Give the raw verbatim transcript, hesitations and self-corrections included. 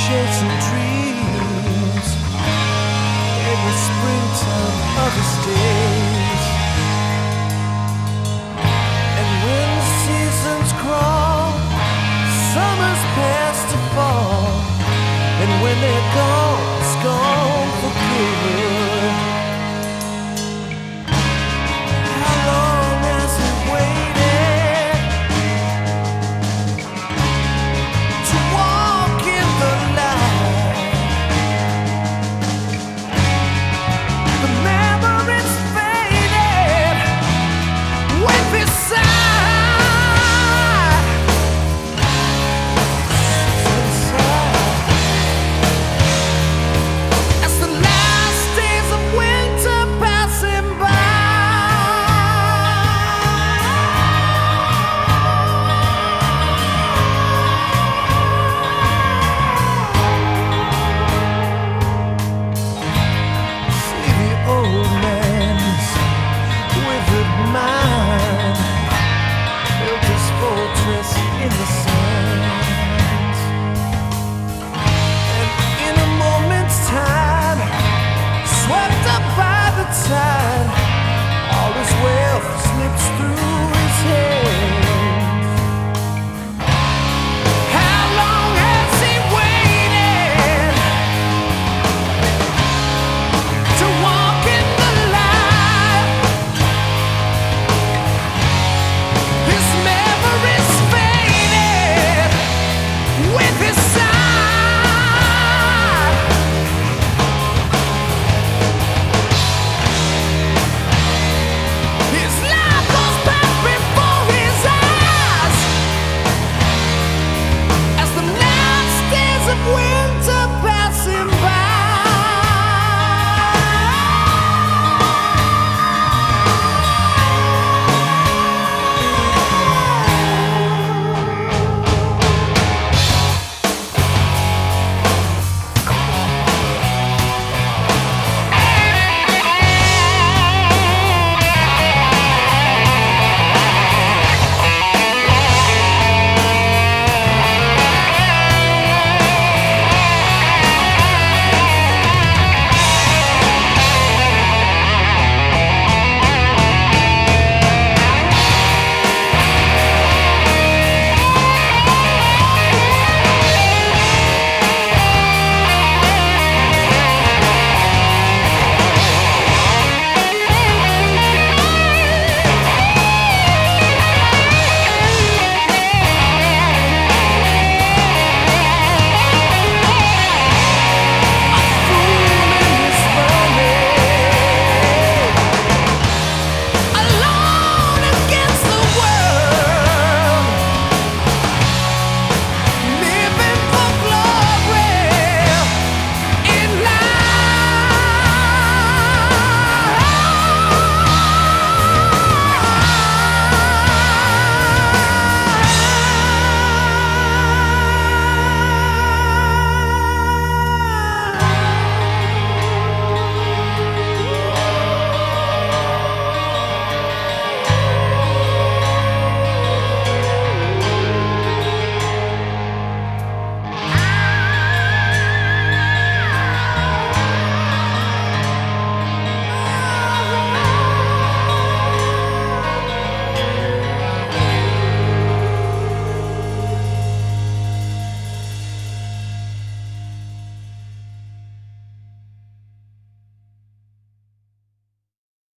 chasing dreams in the springtime of his days. And when the seasons crawl, summer's past to fall, and when they're gone, it's gone for good. How long has he waited to walk in the light? The memories faded with his side. Inside. As the last days of winter passing by. See the old man's withered mind built his fortress in the sands, and in a moment's time, swept up by the tide, all his wealth slips through his hands. How long has he waited to walk in the light? His memories faded with his side. His life goes past before his eyes as the last days of winter